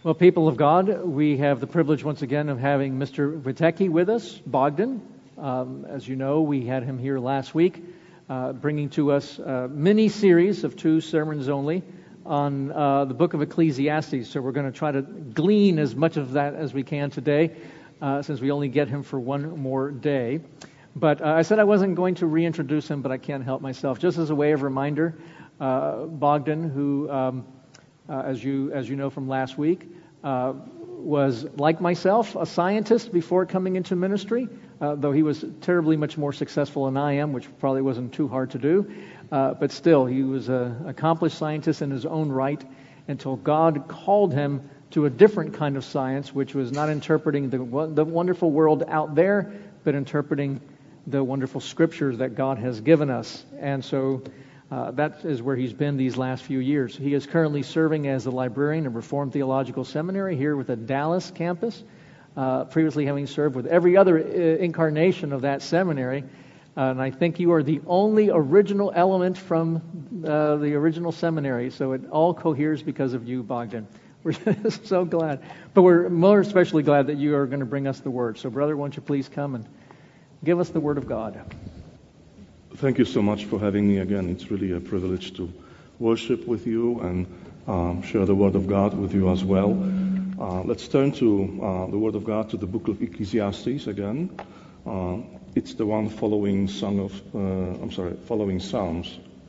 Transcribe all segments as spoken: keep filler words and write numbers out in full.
Well, people of God, we have the privilege once again of having Mister Witecki with us, Bogdan. Um, as you know, we had him here last week, uh, bringing to us a mini-series of two sermons only on uh, the book of Ecclesiastes. So we're going to try to glean as much of that as we can today, uh, since we only get him for one more day. But uh, I said I wasn't going to reintroduce him, but I can't help myself. Just as a way of reminder, uh, Bogdan, who... Um, Uh, as you as you know from last week, uh, was, like myself, a scientist before coming into ministry, uh, though he was terribly much more successful than I am, which probably wasn't too hard to do. Uh, but still, he was an accomplished scientist in his own right until God called him to a different kind of science, which was not interpreting the, the wonderful world out there, but interpreting the wonderful scriptures that God has given us. And so Uh, that is where he's been these last few years. He is currently serving as the librarian of Reformed Theological Seminary here with the Dallas campus, uh, previously having served with every other uh, incarnation of that seminary. Uh, and I think you are the only original element from uh, the original seminary, so it all coheres because of you, Bogdan. We're just so glad. But we're more especially glad that you are going to bring us the Word. So, brother, won't you please come and give us the Word of God. Thank you so much for having me again. It's really a privilege to worship with you and um, share the Word of God with you as well. Uh, let's turn to uh, the Word of God, to the book of Ecclesiastes again. Uh, it's the one following song of, uh, I'm sorry, following Psalms.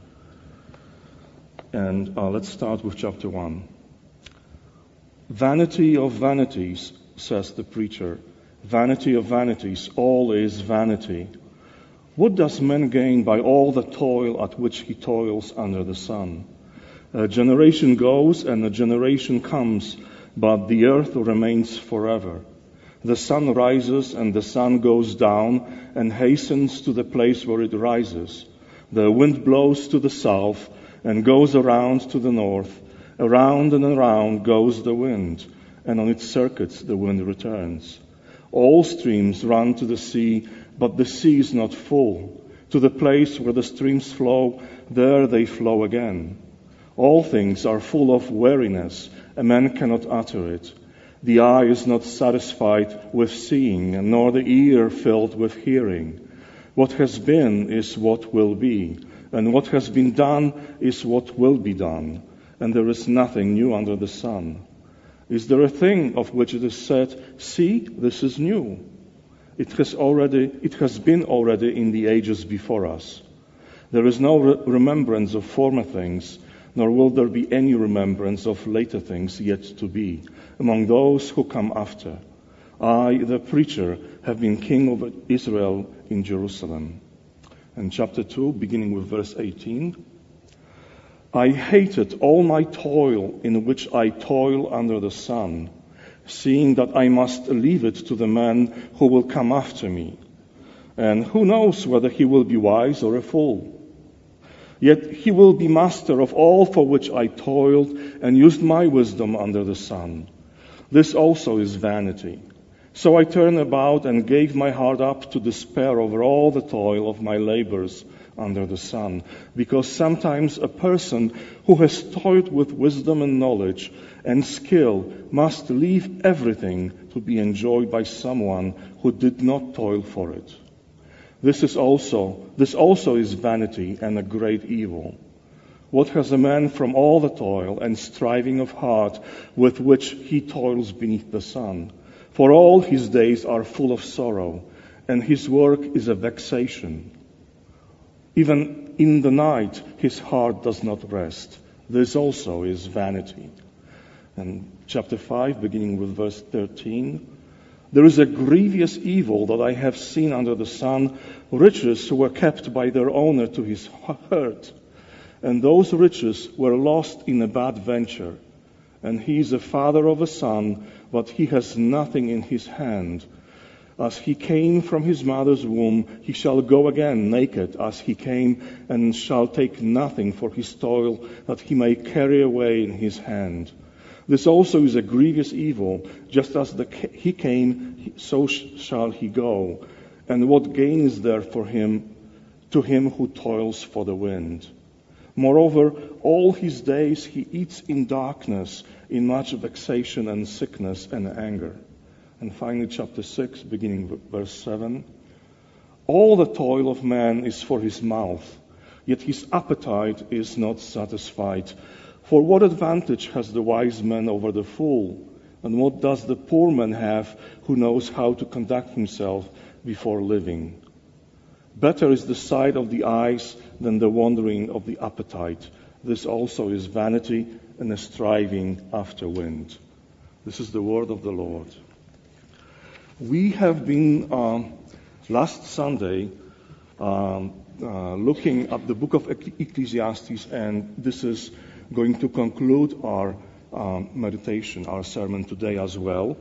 And uh, let's start with chapter one. Vanity of vanities, says the preacher. Vanity of vanities, all is vanity. What does man gain by all the toil at which he toils under the sun? A generation goes and a generation comes, but the earth remains forever. The sun rises and the sun goes down and hastens to the place where it rises. The wind blows to the south and goes around to the north. Around and around goes the wind, and on its circuits the wind returns. All streams run to the sea, but the sea is not full. To the place where the streams flow, there they flow again. All things are full of weariness, a man cannot utter it. The eye is not satisfied with seeing, nor the ear filled with hearing. What has been is what will be, and what has been done is what will be done, and there is nothing new under the sun. Is there a thing of which it is said, "See, this is new"? It has already, it has been already in the ages before us. There is no re- remembrance of former things, nor will there be any remembrance of later things yet to be, among those who come after. I, the preacher, have been king of Israel in Jerusalem. And chapter two, beginning with verse eighteen. I hated all my toil in which I toil under the sun, seeing that I must leave it to the man who will come after me. And who knows whether he will be wise or a fool? Yet he will be master of all for which I toiled and used my wisdom under the sun. This also is vanity. So I turned about and gave my heart up to despair over all the toil of my labors under the sun, because sometimes a person who has toiled with wisdom and knowledge and skill must leave everything to be enjoyed by someone who did not toil for it. This is also this also is vanity and a great evil. What has a man from all the toil and striving of heart with which he toils beneath the sun? For all his days are full of sorrow, and his work is a vexation. Even in the night his heart does not rest. This also is vanity. And chapter five, beginning with verse thirteen. There is a grievous evil that I have seen under the sun, riches who were kept by their owner to his hurt. And those riches were lost in a bad venture. And he is a father of a son, but he has nothing in his hand. As he came from his mother's womb, he shall go again naked as he came, and shall take nothing for his toil that he may carry away in his hand. This also is a grievous evil. Just as the, he came, so shall he go. And what gain is there for him, to him who toils for the wind? Moreover, all his days he eats in darkness, in much vexation and sickness and anger. And finally, chapter six, beginning with verse seven. All the toil of man is for his mouth, yet his appetite is not satisfied. For what advantage has the wise man over the fool? And what does the poor man have who knows how to conduct himself before living? Better is the sight of the eyes than the wandering of the appetite. This also is vanity and a striving after wind. This is the word of the Lord. We have been, uh, last Sunday, um, uh, looking at the book of Ecclesiastes, and this is going to conclude our um, meditation, our sermon today as well.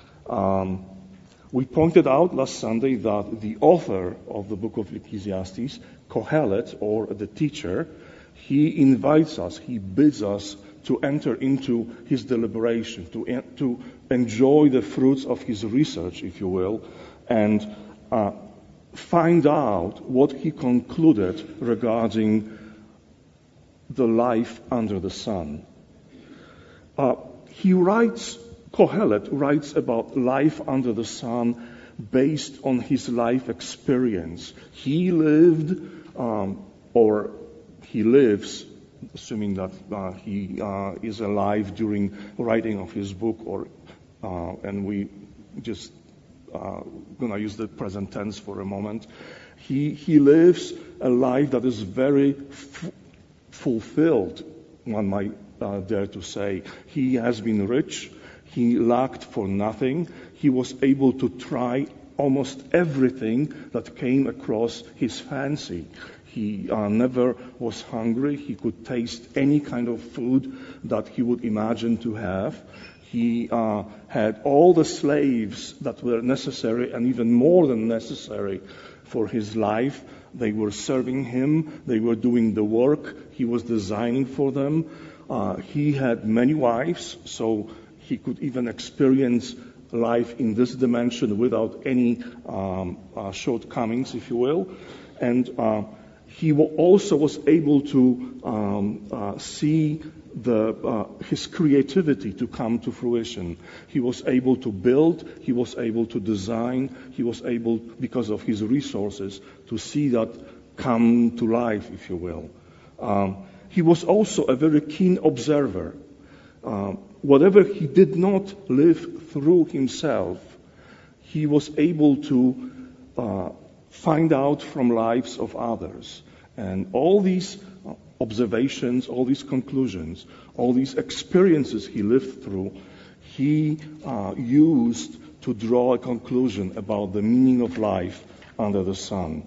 Um, We pointed out last Sunday that the author of the book of Ecclesiastes, Kohelet, or the teacher, he invites us, he bids us to enter into his deliberation, to, to enjoy the fruits of his research, if you will, and uh, find out what he concluded regarding the life under the sun. Uh, he writes Kohelet writes about life under the sun based on his life experience. He lived, um, or he lives, assuming that uh, he uh, is alive during writing of his book, or uh, and we just uh, gonna use the present tense for a moment. He he lives a life that is very f- fulfilled, one might uh, dare to say. He has been rich. He lacked for nothing. He was able to try almost everything that came across his fancy. He uh, never was hungry. He could taste any kind of food that he would imagine to have. He uh, had all the slaves that were necessary, and even more than necessary, for his life. They were serving him. They were doing the work. He was designing for them. Uh, he had many wives, so he could even experience life in this dimension without any um, uh, shortcomings, if you will. And uh, he also was able to um, uh, see the, uh, his creativity to come to fruition. He was able to build, he was able to design, he was able, because of his resources, to see that come to life, if you will. Um, he was also a very keen observer. Uh, whatever he did not live through himself, he was able to uh, find out from lives of others. And all these observations, all these conclusions, all these experiences he lived through, he uh, used to draw a conclusion about the meaning of life under the sun.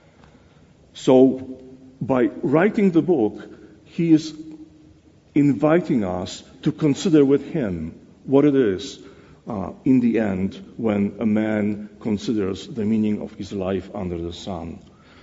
So, by writing the book, he is inviting us to consider with him what it is uh, in the end when a man considers the meaning of his life under the sun.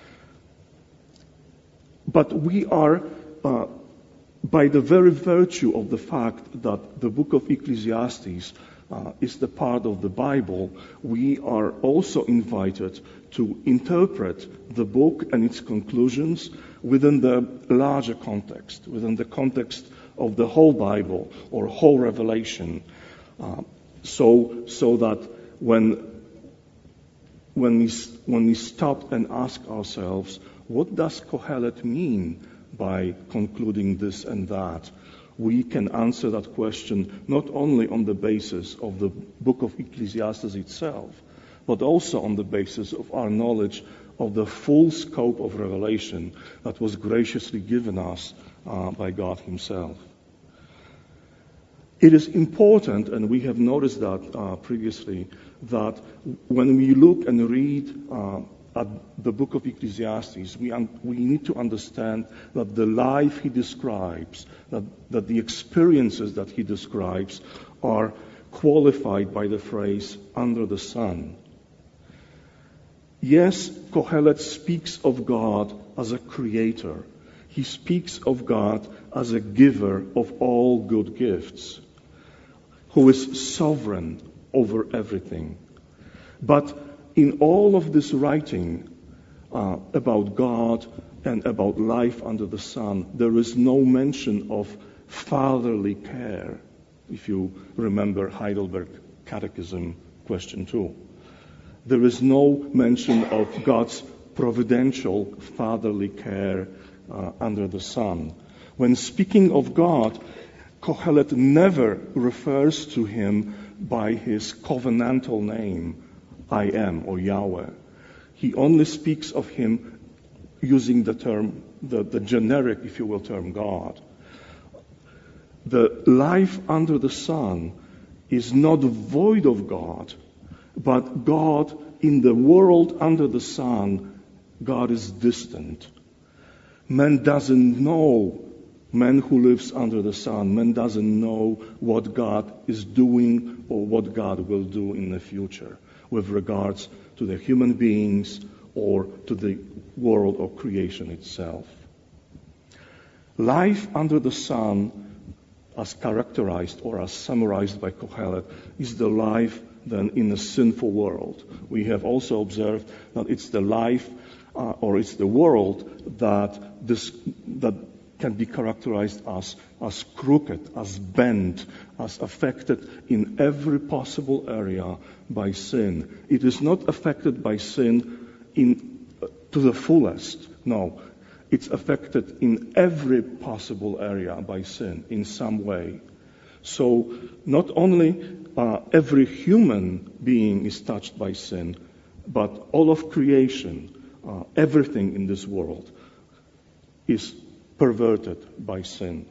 But we are, uh, by the very virtue of the fact that the book of Ecclesiastes uh, is the part of the Bible, we are also invited to interpret the book and its conclusions within the larger context, within the context of the whole Bible or whole Revelation, uh, so so that when when we when we stop and ask ourselves, what does Kohelet mean by concluding this and that, we can answer that question not only on the basis of the book of Ecclesiastes itself, but also on the basis of our knowledge of the full scope of revelation that was graciously given us uh, by God himself. It is important, and we have noticed that uh, previously, that when we look and read uh, at the book of Ecclesiastes, we, un- we need to understand that the life he describes, that, that the experiences that he describes are qualified by the phrase, under the sun. Yes, Kohelet speaks of God as a creator. He speaks of God as a giver of all good gifts, who is sovereign over everything. But in all of this writing, uh, about God and about life under the sun, there is no mention of fatherly care, if you remember Heidelberg Catechism, question two. There is no mention of God's providential fatherly care uh, under the sun. When speaking of God, Kohelet never refers to him by his covenantal name, I am, or Yahweh. He only speaks of him using the term, the, the generic, if you will, term God. The life under the sun is not void of God, but God in the world under the sun, God is distant. Man doesn't know, man who lives under the sun, man doesn't know what God is doing or what God will do in the future with regards to the human beings or to the world or creation itself. Life under the sun, as characterized or as summarized by Kohelet, is the life then in a sinful world. We have also observed that it's the life uh, or it's the world that this that can be characterized as as crooked, as bent, as affected in every possible area by sin. It is not affected by sin in uh, to the fullest. No, it's affected in every possible area by sin in some way. So not only uh, every human being is touched by sin, but all of creation, uh, everything in this world is perverted by sin.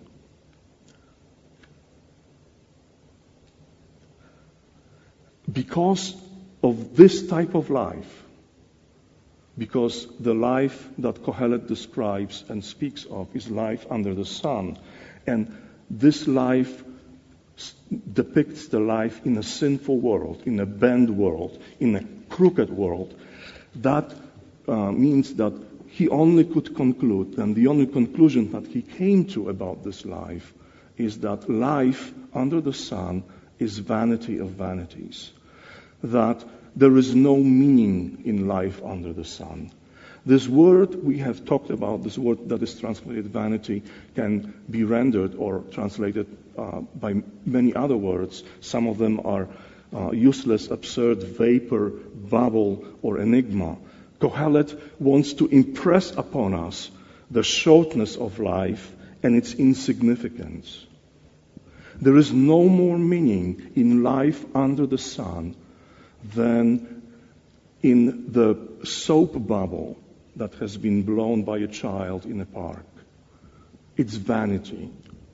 Because of this type of life, because the life that Kohelet describes and speaks of is life under the sun, and this life depicts the life in a sinful world, in a bent world, in a crooked world, that uh, means that he only could conclude, and the only conclusion that he came to about this life is that life under the sun is vanity of vanities, that there is no meaning in life under the sun. This word we have talked about, this word that is translated vanity, can be rendered or translated uh, by many other words. Some of them are uh, useless, absurd, vapor, bubble, or enigma. Kohelet wants to impress upon us the shortness of life and its insignificance. There is no more meaning in life under the sun than in the soap bubble that has been blown by a child in a park. It's vanity.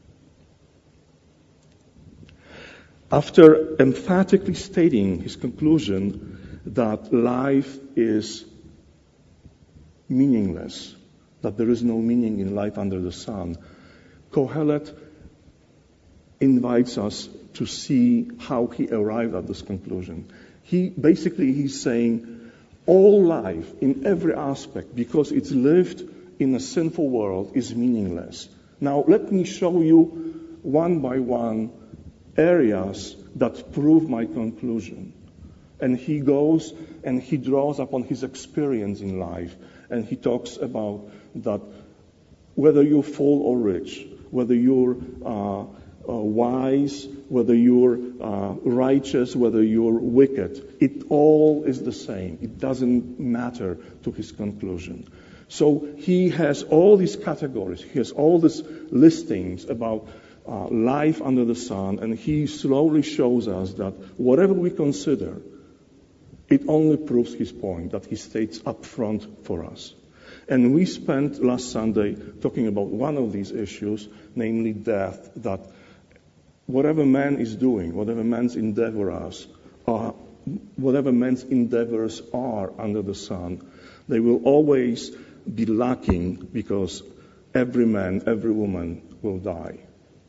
After emphatically stating his conclusion that life is meaningless, that there is no meaning in life under the sun, Kohelet invites us to see how he arrived at this conclusion. He basically he's saying all life in every aspect, because it's lived in a sinful world, is meaningless. Now let me show you one by one areas that prove my conclusion. And he goes and he draws upon his experience in life, and he talks about that whether you're full or rich, whether you're uh, uh, wise, whether you're uh, righteous, whether you're wicked, it all is the same. It doesn't matter to his conclusion. So he has all these categories, he has all these listings about uh, life under the sun, and he slowly shows us that whatever we consider, it only proves his point, that he states up front for us. And we spent last Sunday talking about one of these issues, namely death, that whatever man is doing, whatever man's endeavors are, whatever man's endeavors are under the sun, they will always be lacking, because every man, every woman will die.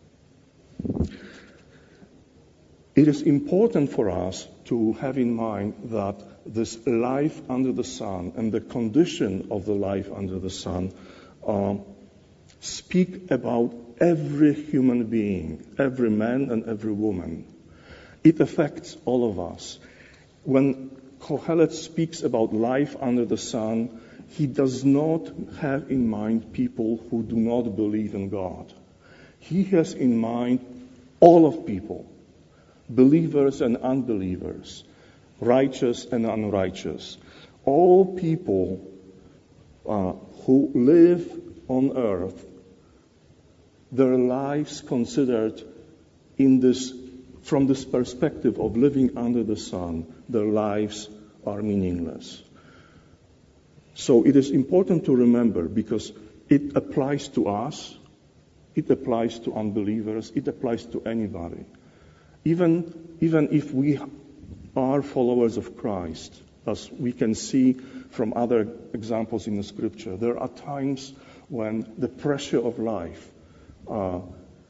It is important for us to have in mind that this life under the sun and the condition of the life under the sun uh, speak about every human being, every man and every woman. It affects all of us. When Kohelet speaks about life under the sun, he does not have in mind people who do not believe in God. He has in mind all of people, believers and unbelievers, righteous and unrighteous. All people uh, who live on earth, their lives considered in this, from this perspective of living under the sun, their lives are meaningless. So it is important to remember, because it applies to us, it applies to unbelievers, it applies to anybody. Even, even if we are followers of Christ, as we can see from other examples in the Scripture, there are times when the pressure of life uh,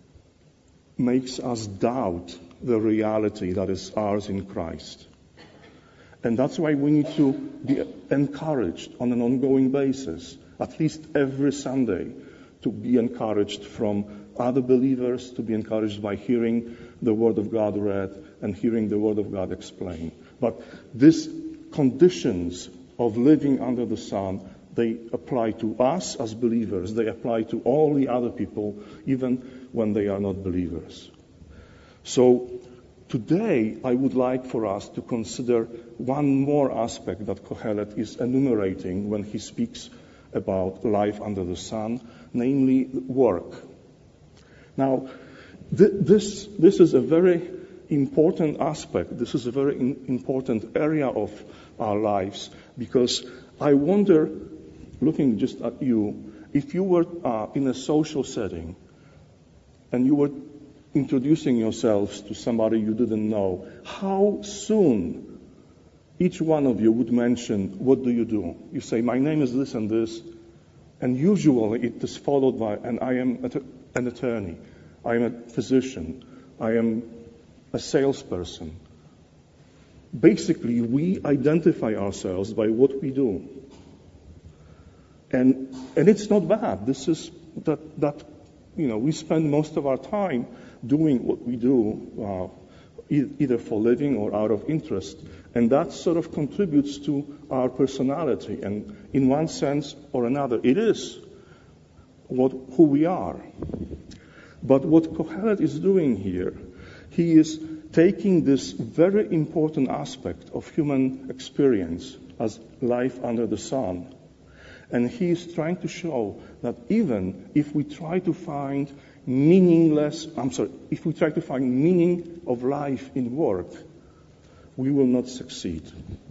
makes us doubt the reality that is ours in Christ. And that's why we need to be encouraged on an ongoing basis, at least every Sunday, to be encouraged from other believers, to be encouraged by hearing the Word of God read and hearing the Word of God explained. But these conditions of living under the sun, they apply to us as believers. They apply to all the other people, even when they are not believers. So today, I would like for us to consider one more aspect that Kohelet is enumerating when he speaks about life under the sun, namely work. Now, th- this, this is a very important aspect. This is a very in- important area of our lives, because I wonder, looking just at you, if you were uh, in a social setting and you were introducing yourselves to somebody you didn't know, how soon each one of you would mention, what do you do? You say, my name is this and this, and usually it is followed by, and I am an attorney, I am a physician, I am a salesperson. Basically, we identify ourselves by what we do. And and it's not bad. This is that that you know we spend most of our time doing what we do, uh, e- either for living or out of interest, and that sort of contributes to our personality. And in one sense or another, it is what who we are. But what Kohelet is doing here, he is taking this very important aspect of human experience as life under the sun, and he is trying to show that even if we try to find meaningless, I'm sorry, if we try to find meaning of life in work, we will not succeed.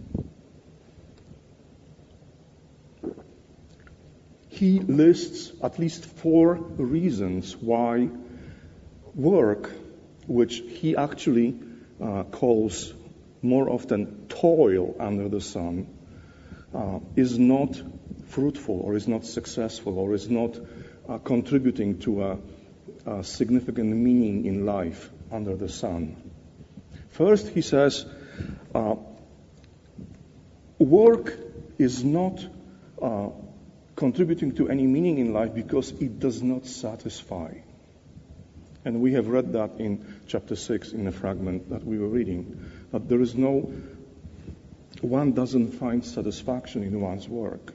He lists at least four reasons why work, which he actually uh, calls more often toil under the sun, uh, is not fruitful or is not successful or is not uh, contributing to a, a significant meaning in life under the sun. First, he says, uh, work is not uh, contributing to any meaning in life because it does not satisfy. And we have read that in chapter six in the fragment that we were reading, that there is no, one doesn't find satisfaction in one's work.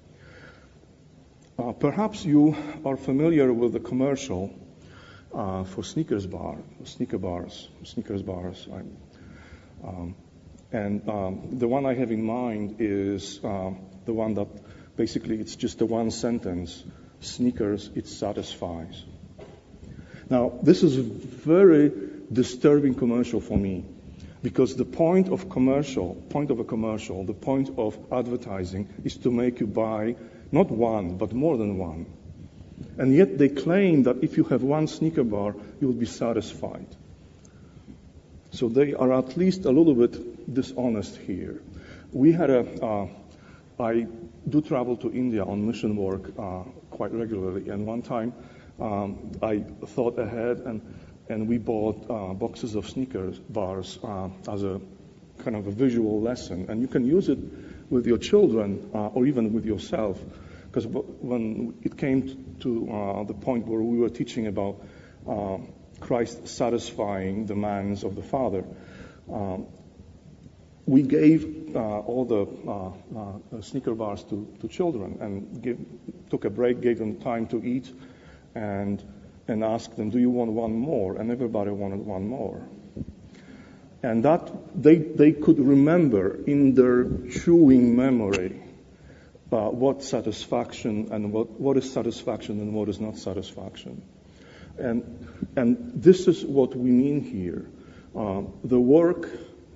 Uh, perhaps you are familiar with the commercial uh, for Snickers bar, Snicker bars, Snickers bars. Um, and um, the one I have in mind is uh, the one that basically it's just a one sentence, Snickers, it satisfies. Now, this is a very disturbing commercial for me, because the point of commercial, point of a commercial, the point of advertising is to make you buy not one, but more than one. And yet they claim that if you have one Snicker bar, you will be satisfied. So they are at least a little bit dishonest here. We had a, uh, I do travel to India on mission work uh, quite regularly, and one time um, I thought ahead and and we bought uh, boxes of Snickers bars uh, as a kind of a visual lesson, and you can use it with your children uh, or even with yourself, because when it came to uh, the point where we were teaching about uh, Christ satisfying the demands of the Father, um, we gave uh, all the uh, uh, Snicker bars to, to children and give, took a break, gave them time to eat, and and asked them, do you want one more? And everybody wanted one more. And that they they could remember in their chewing memory uh, what satisfaction and what, what is satisfaction and what is not satisfaction. And and this is what we mean here. Uh, the work,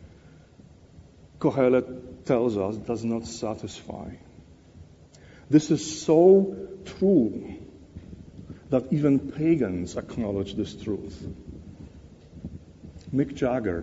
Kohelet tells us, does not satisfy. This is so true that even pagans acknowledge this truth. Mick Jagger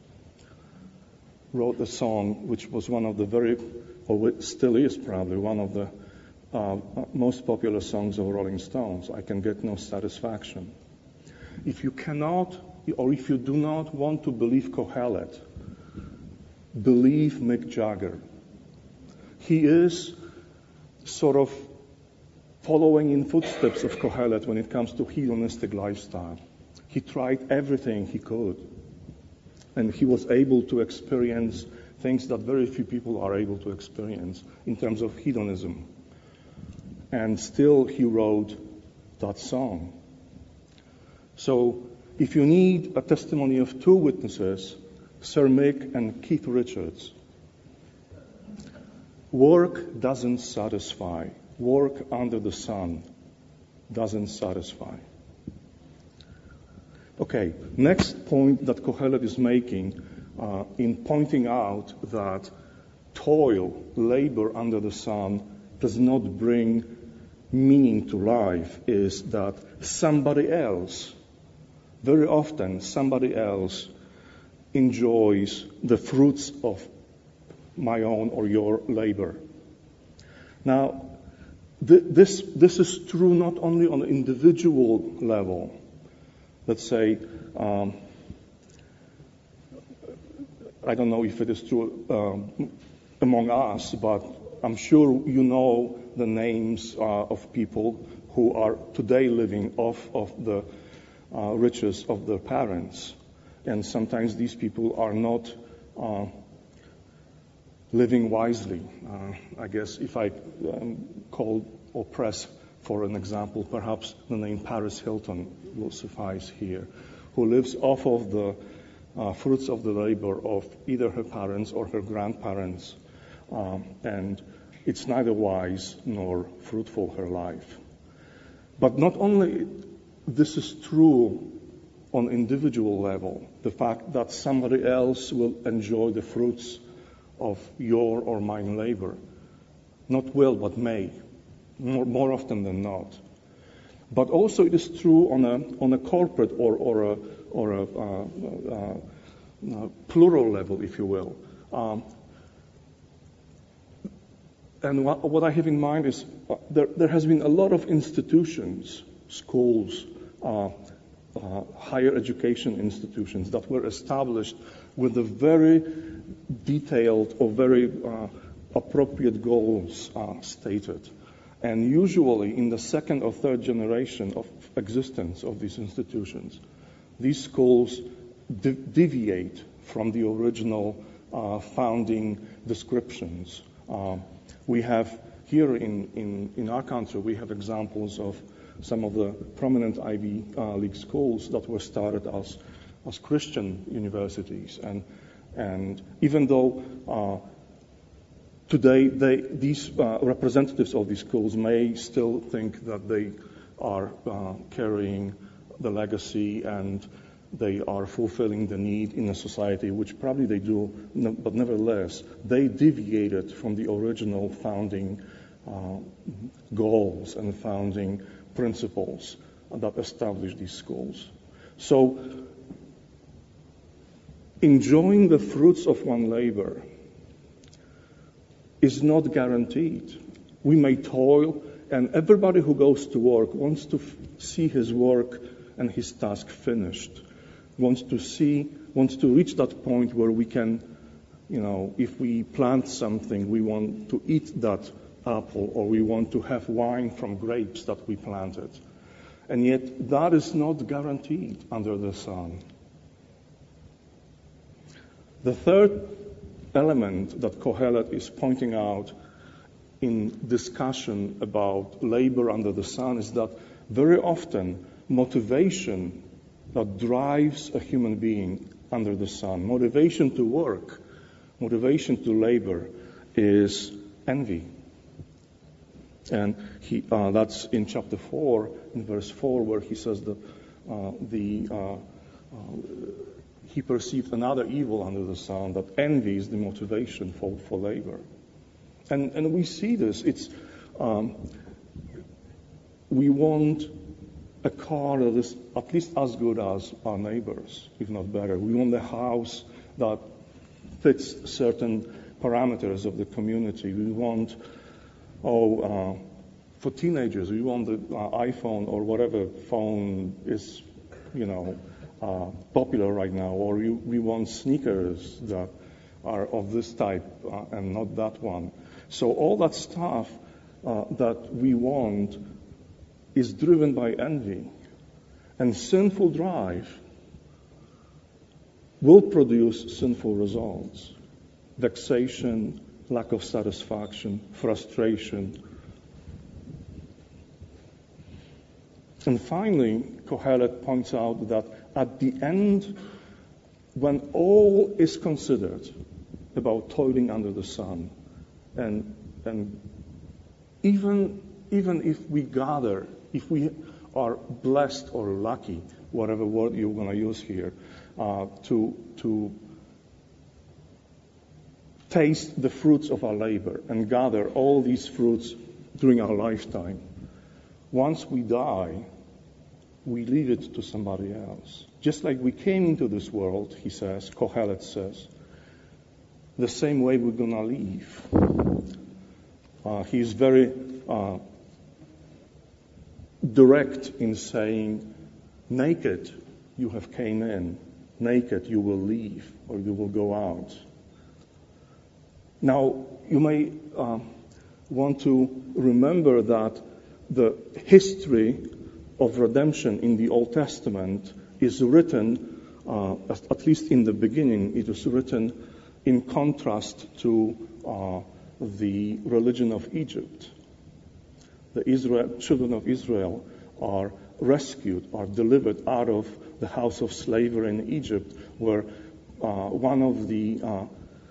wrote a song which was one of the very, or still is probably, one of the uh, most popular songs of Rolling Stones, I Can Get No Satisfaction. If you cannot, or if you do not want to believe Kohelet, believe Mick Jagger. He is sort of following in footsteps of Kohelet when it comes to hedonistic lifestyle. He tried everything he could, and he was able to experience things that very few people are able to experience in terms of hedonism. And still he wrote that song. So if you need a testimony of two witnesses, Sir Mick and Keith Richards, work doesn't satisfy. Work under the sun doesn't satisfy. Okay, next point that Kohelet is making uh, in pointing out that toil, labor under the sun, does not bring meaning to life is that somebody else, very often somebody else, enjoys the fruits of my own or your labor. Now, This, this is true not only on an individual level. Let's say, um, I don't know if it is true um, among us, but I'm sure you know the names uh, of people who are today living off of the uh, riches of their parents. And sometimes these people are not uh, living wisely. Uh, I guess if I um, call or press for an example, perhaps the name Paris Hilton will suffice here, who lives off of the uh, fruits of the labor of either her parents or her grandparents. Um, and it's neither wise nor fruitful, her life. But not only this is true on individual level, the fact that somebody else will enjoy the fruits of your or mine labor. Not will, but may, more, more often than not. But also it is true on a on a corporate or or a or a uh, uh, uh, plural level, if you will. Um, and what, what I have in mind is uh, there there has been a lot of institutions, schools, uh, uh, higher education institutions that were established with a very detailed or very uh, appropriate goals uh, stated. And usually in the second or third generation of existence of these institutions, these schools de- deviate from the original uh, founding descriptions. Uh, we have here in, in, in our country, we have examples of some of the prominent Ivy uh, League schools that were started as, as Christian universities. And And even though uh, today they, these uh, representatives of these schools may still think that they are uh, carrying the legacy and they are fulfilling the need in a society, which probably they do, but nevertheless, they deviated from the original founding uh, goals and founding principles that established these schools. So, enjoying the fruits of one labor is not guaranteed. We may toil, and everybody who goes to work wants to f- see his work and his task finished, wants to see, wants to reach that point where we can, you know, if we plant something, we want to eat that apple, or we want to have wine from grapes that we planted. And yet that is not guaranteed under the sun. The third element that Kohelet is pointing out in discussion about labor under the sun is that very often motivation that drives a human being under the sun, motivation to work, motivation to labor, is envy. And he, uh, that's in chapter four, in verse four, where he says that uh, the uh, uh, he perceived another evil under the sun, that envy is the motivation for, for labor. And and we see this. It's um, we want a car that is at least as good as our neighbors, if not better. We want a house that fits certain parameters of the community. We want, oh, uh, for teenagers, we want the uh, iPhone or whatever phone is, you know, uh, popular right now, or we, we want sneakers that are of this type uh, and not that one. So all that stuff uh, that we want is driven by envy. And sinful drive will produce sinful results. Vexation, lack of satisfaction, frustration. And finally, Kohelet points out that at the end, when all is considered about toiling under the sun, and and even even if we gather, if we are blessed or lucky, whatever word you're going to use here, uh, to to taste the fruits of our labor and gather all these fruits during our lifetime, once we die, we leave it to somebody else. Just like we came into this world, he says, Kohelet says, the same way we're going to leave. Uh, he's very uh, direct in saying, naked you have came in, naked you will leave, or you will go out. Now, you may uh, want to remember that the history of redemption in the Old Testament is written, uh, at least in the beginning, it was written in contrast to uh, the religion of Egypt. The Israel, children of Israel are rescued, are delivered out of the house of slavery in Egypt, where uh, one of the uh,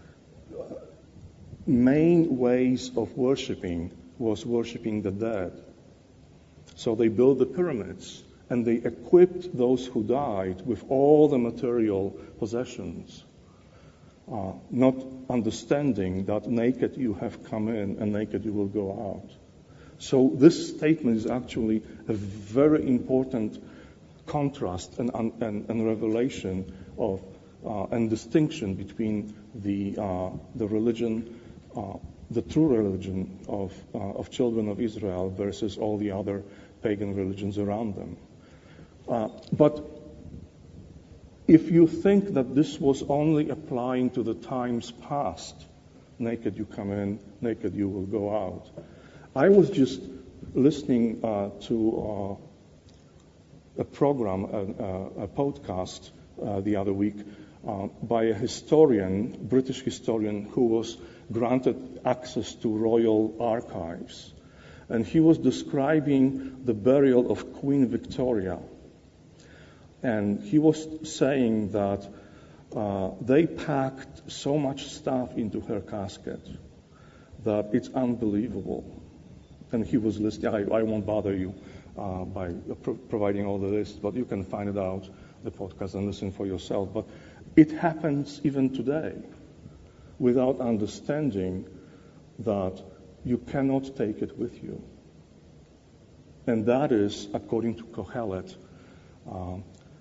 main ways of worshiping was worshiping the dead. So they built the pyramids, and they equipped those who died with all the material possessions, uh, not understanding that naked you have come in and naked you will go out. So this statement is actually a very important contrast and, and, and revelation of uh, and distinction between the uh, the religion, uh, the true religion of uh, of children of Israel versus all the other pagan religions around them. Uh, but if you think that this was only applying to the times past, naked you come in, naked you will go out. I was just listening uh, to uh, a program, a, a podcast uh, the other week uh, by a historian, British historian, who was granted access to royal archives. And he was describing the burial of Queen Victoria. And he was saying that uh, they packed so much stuff into her casket that it's unbelievable. And he was listening. I, I won't bother you uh, by pro- providing all the list, but you can find it out, the podcast, and listen for yourself. But it happens even today without understanding that you cannot take it with you. And that is, according to Kohelet, uh,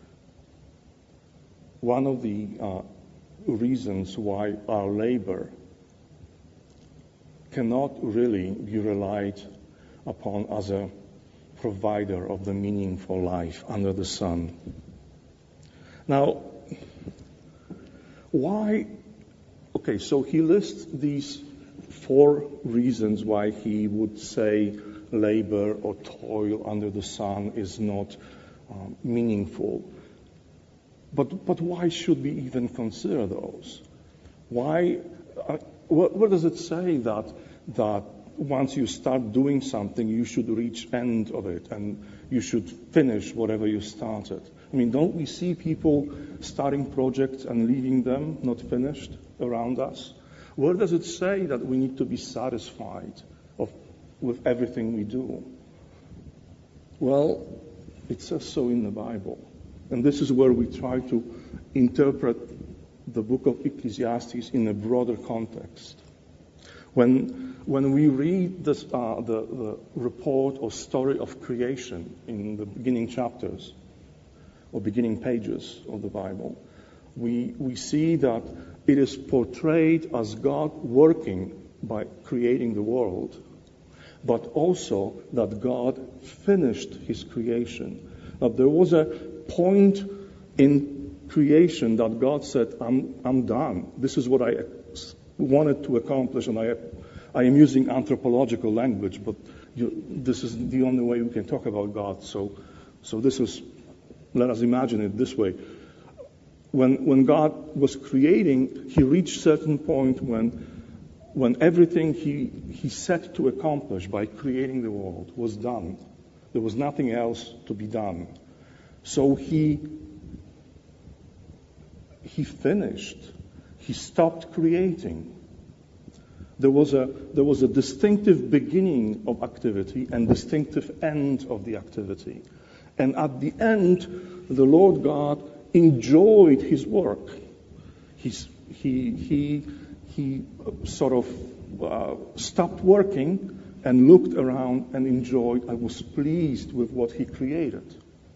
one of the uh, reasons why our labor cannot really be relied upon as a provider of the meaningful life under the sun. Now, why? Okay, so he lists these four reasons why he would say labor or toil under the sun is not um, meaningful. But but why should we even consider those? Why uh, where, where does it say that that once you start doing something, you should reach end of it and you should finish whatever you started? I mean, don't we see people starting projects and leaving them not finished around us? Where does it say that we need to be satisfied of, with everything we do? Well, it says so in the Bible. And this is where we try to interpret the book of Ecclesiastes in a broader context. When, when we read this, uh, the, the report or story of creation in the beginning chapters or beginning pages of the Bible, we, we see that it is portrayed as God working by creating the world, but also that God finished his creation. That there was a point in creation that God said, I'm, I'm done. This is what I wanted to accomplish, and I, I am using anthropological language, but you, this is the only way we can talk about God. So, so this is, let us imagine it this way. When, when God was creating, he reached a certain point when, when everything he, he set to accomplish by creating the world was done. There was nothing else to be done. So he, he finished. He stopped creating. There was a, there was a distinctive beginning of activity and distinctive end of the activity. And at the end, the Lord God enjoyed his work. He's, he, he, he sort of uh, stopped working and looked around and enjoyed and was pleased with what he created.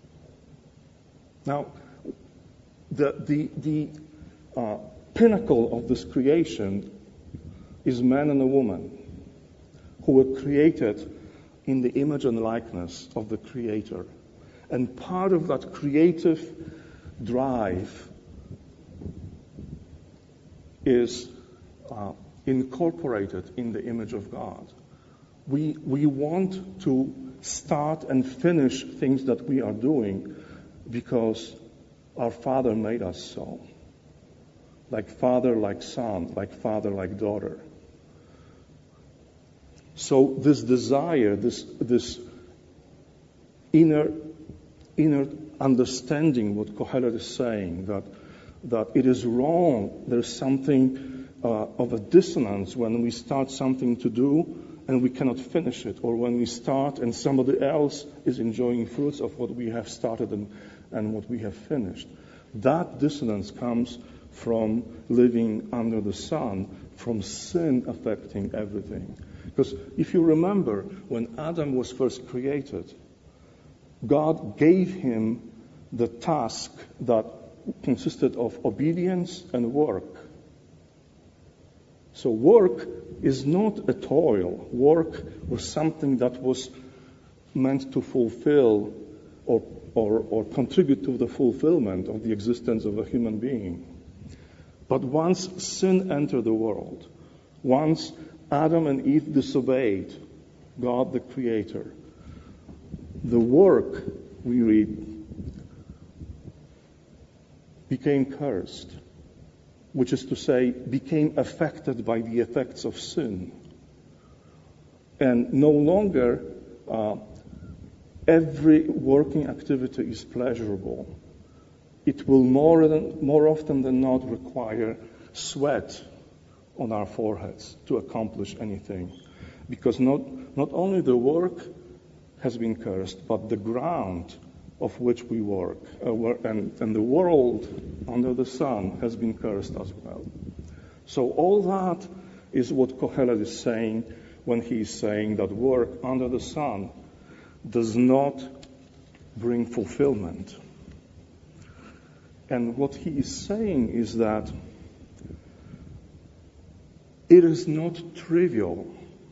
Now, the, the, the uh, pinnacle of this creation is man and a woman who were created in the image and likeness of the Creator. And part of that creative drive is uh, incorporated in the image of God. We, we want to start and finish things that we are doing because our Father made us so. Like father, like son, like father, like daughter. So this desire, this, this inner, inner understanding what Kohelet is saying, that, that it is wrong, there's something uh, of a dissonance when we start something to do and we cannot finish it, or when we start and somebody else is enjoying fruits of what we have started and, and what we have finished. That dissonance comes from living under the sun, from sin affecting everything. Because if you remember, when Adam was first created, God gave him the task that consisted of obedience and work. So work is not a toil. Work was something that was meant to fulfill or, or, or contribute to the fulfillment of the existence of a human being. But once sin entered the world, once Adam and Eve disobeyed God the Creator, the work, we read, became cursed, which is to say, became affected by the effects of sin. And no longer uh, every working activity is pleasurable. It will more, than, more often than not require sweat on our foreheads to accomplish anything. Because not, not only the work has been cursed, but the ground of which we work, uh, and, and the world under the sun has been cursed as well. So all that is what Kohelet is saying when he is saying that work under the sun does not bring fulfillment. And what he is saying is that it is not trivial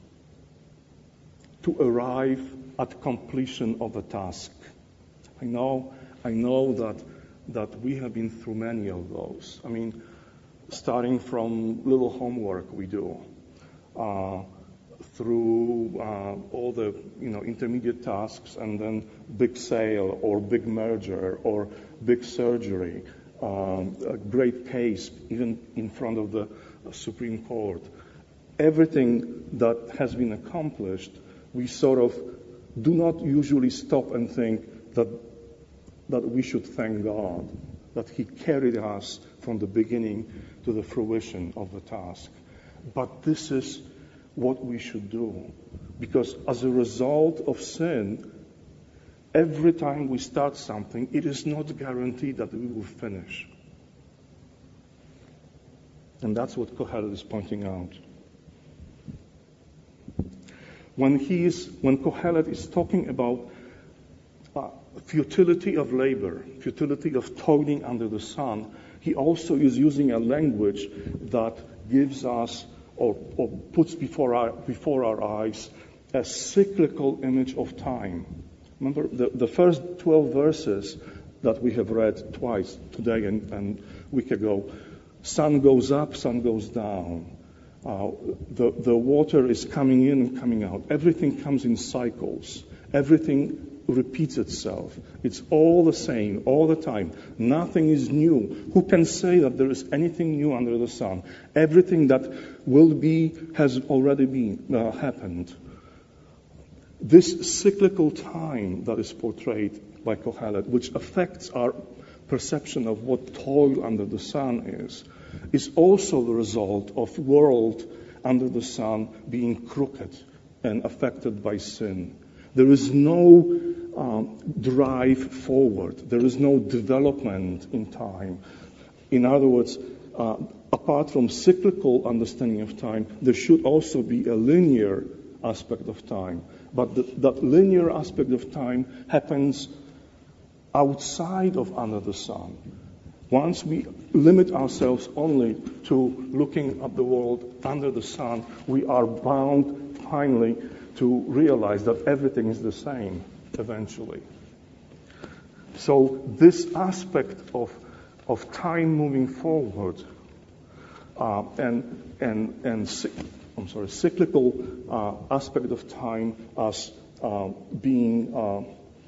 to arrive at completion of a task. I know, I know that that we have been through many of those. I mean, starting from little homework we do, uh, through uh, all the you know intermediate tasks, and then big sale or big merger or big surgery, um, a great case, even in front of the Supreme Court. Everything that has been accomplished, we sort of do not usually stop and think that that we should thank God, that He carried us from the beginning to the fruition of the task. But this is what we should do, because as a result of sin, every time we start something, it is not guaranteed that we will finish. And that's what Kohelet is pointing out. When he is, when Kohelet is talking about uh, futility of labor, futility of toiling under the sun, he also is using a language that gives us or, or puts before our, before our eyes a cyclical image of time. Remember the, the first twelve verses that we have read twice today and, and a week ago. Sun goes up, sun goes down. Uh, the, the water is coming in and coming out. Everything comes in cycles. Everything repeats itself. It's all the same, all the time. Nothing is new. Who can say that there is anything new under the sun? Everything that will be has already been uh, happened. This cyclical time that is portrayed by Kohelet, which affects our perception of what toil under the sun is, is also the result of world under the sun being crooked and affected by sin. There is no um, drive forward. There is no development in time. In other words, uh, apart from cyclical understanding of time, there should also be a linear aspect of time. But the, that linear aspect of time happens outside of under the sun. Once we limit ourselves only to looking at the world under the sun, we are bound finally to realize that everything is the same eventually. So this aspect of of time moving forward uh, and and and I'm sorry, cyclical uh, aspect of time as uh, being uh,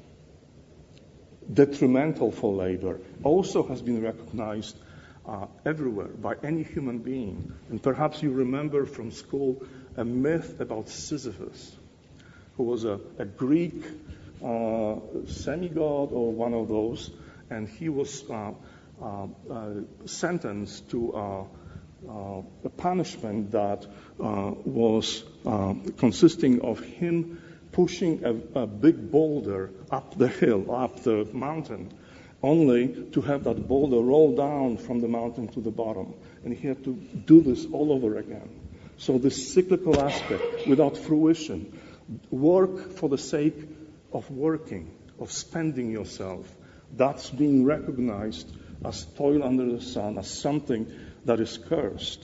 detrimental for labor also has been recognized uh, everywhere by any human being. And perhaps you remember from school a myth about Sisyphus, who was a, a Greek uh, semi-god or one of those, and he was uh, uh, uh, sentenced to uh, uh, a punishment that uh, was uh, consisting of him pushing a, a big boulder up the hill, up the mountain, only to have that boulder roll down from the mountain to the bottom. And he had to do this all over again. So this cyclical aspect, without fruition, work for the sake of working, of spending yourself, that's being recognized as toil under the sun, as something that is cursed.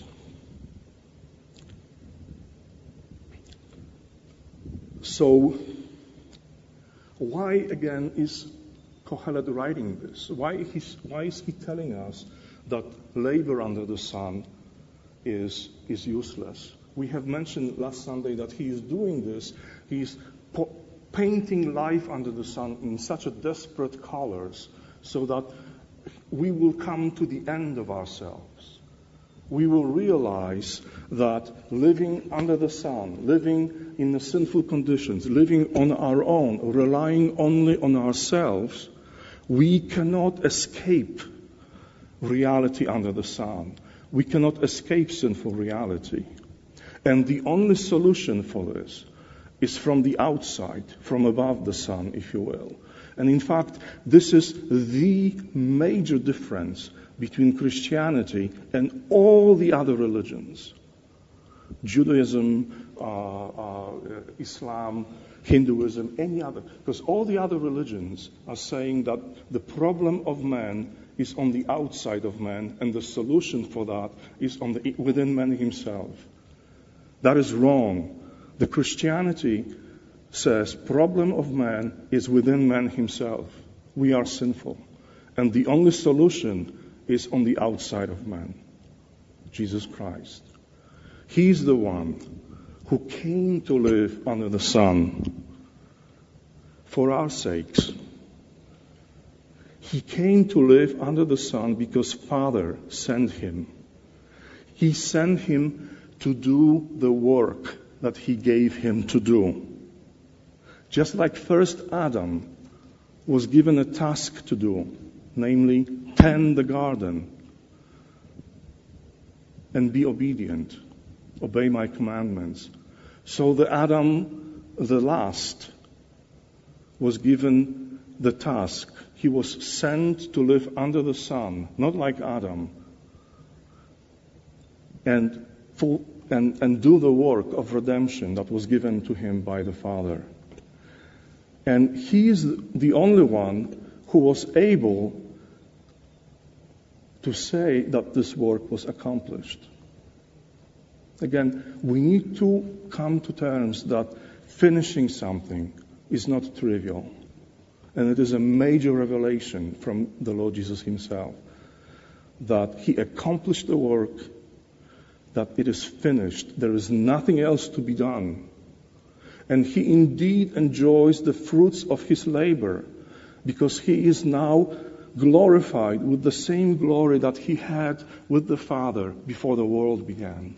So, why again is Kohelet writing this? Why, he's, why is he telling us that labor under the sun is, is useless? We have mentioned last Sunday that he is doing this. He's po- painting life under the sun in such a desperate colors so that we will come to the end of ourselves. We will realize that living under the sun, living in the sinful conditions, living on our own, relying only on ourselves, we cannot escape reality under the sun. We cannot escape sinful reality. And the only solution for this is from the outside, from above the sun, if you will. And in fact, this is the major difference between Christianity and all the other religions. Judaism, uh, uh, Islam, Hinduism, any other. Because all the other religions are saying that the problem of man is on the outside of man, and the solution for that is on the, within man himself. That is wrong. The Christianity says problem of man is within man himself. We are sinful. And the only solution is on the outside of man, Jesus Christ. He's the one who came to live under the sun for our sakes. He came to live under the sun because Father sent him. He sent him to do the work that he gave him to do. Just like first Adam was given a task to do, namely, tend the garden and be obedient, obey my commandments. So the Adam, the last, was given the task. He was sent to live under the sun, not like Adam, and, full, and, and do the work of redemption that was given to him by the Father. And he is the only one who was able to say that this work was accomplished. Again, we need to come to terms that finishing something is not trivial. And it is a major revelation from the Lord Jesus himself, that he accomplished the work, that it is finished. There is nothing else to be done. And he indeed enjoys the fruits of his labor, because he is now glorified with the same glory that he had with the Father before the world began.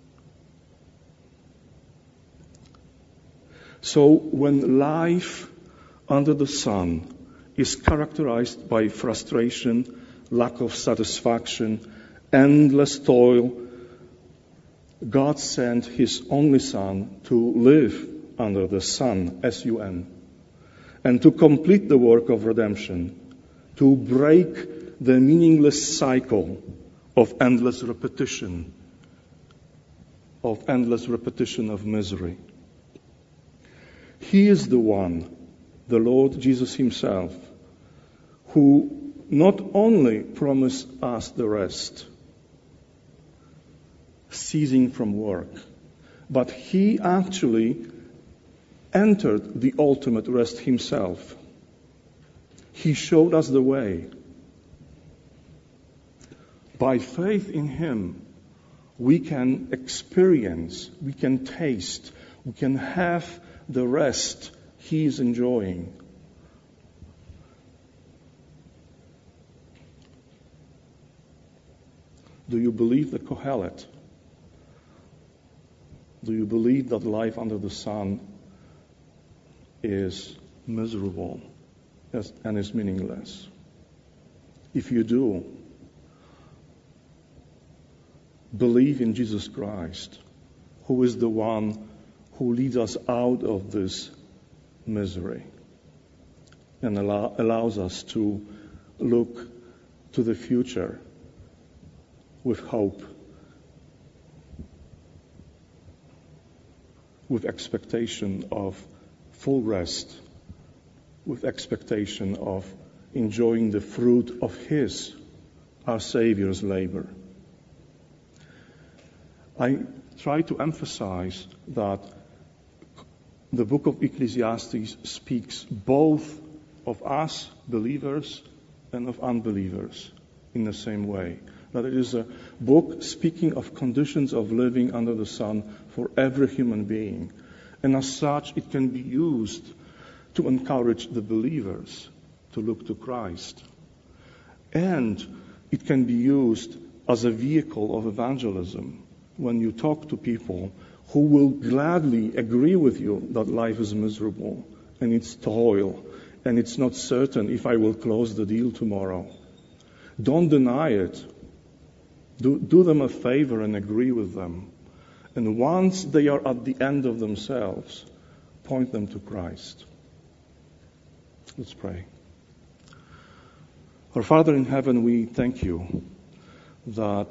So when life under the sun is characterized by frustration, lack of satisfaction, endless toil, God sent his only Son to live under the sun, S U N, and to complete the work of redemption, to break the meaningless cycle of endless repetition, of endless repetition of misery. He is the one, the Lord Jesus himself, who not only promised us the rest, ceasing from work, but he actually entered the ultimate rest himself. He showed us the way. By faith in him, we can experience, we can taste, we can have the rest he is enjoying. Do you believe the Kohelet? Do you believe that life under the sun is miserable and is meaningless? If you do, believe in Jesus Christ, who is the one who leads us out of this misery and allow, allows us to look to the future with hope, with expectation of full rest, with expectation of enjoying the fruit of his, our Savior's labor. I try to emphasize that the book of Ecclesiastes speaks both of us, believers, and of unbelievers in the same way. That it is a book speaking of conditions of living under the sun for every human being. And as such, it can be used to encourage the believers to look to Christ. And it can be used as a vehicle of evangelism when you talk to people who will gladly agree with you that life is miserable and it's toil and it's not certain if I will close the deal tomorrow. Don't deny it. Do, do them a favor and agree with them. And once they are at the end of themselves, point them to Christ. Let's pray. Our Father in heaven, we thank you that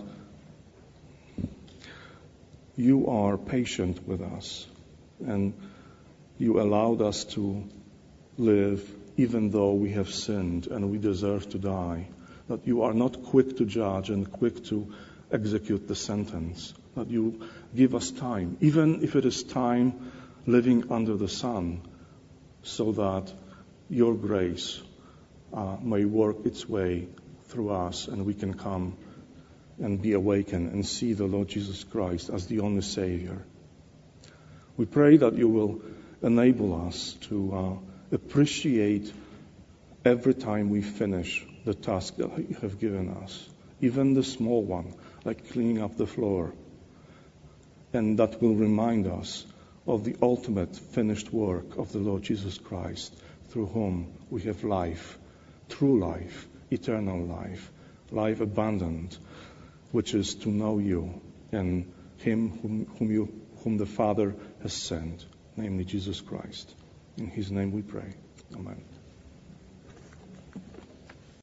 you are patient with us, and you allowed us to live even though we have sinned and we deserve to die. That you are not quick to judge and quick to execute the sentence. That you give us time, even if it is time living under the sun, so that your grace uh, may work its way through us and we can come and be awakened and see the Lord Jesus Christ as the only Savior. We pray that you will enable us to uh, appreciate every time we finish the task that you have given us, even the small one, like cleaning up the floor. And that will remind us of the ultimate finished work of the Lord Jesus Christ, through whom we have life, true life, eternal life, life abundant, which is to know you and Him whom, whom, you, whom the Father has sent, namely Jesus Christ. In His name we pray. Amen.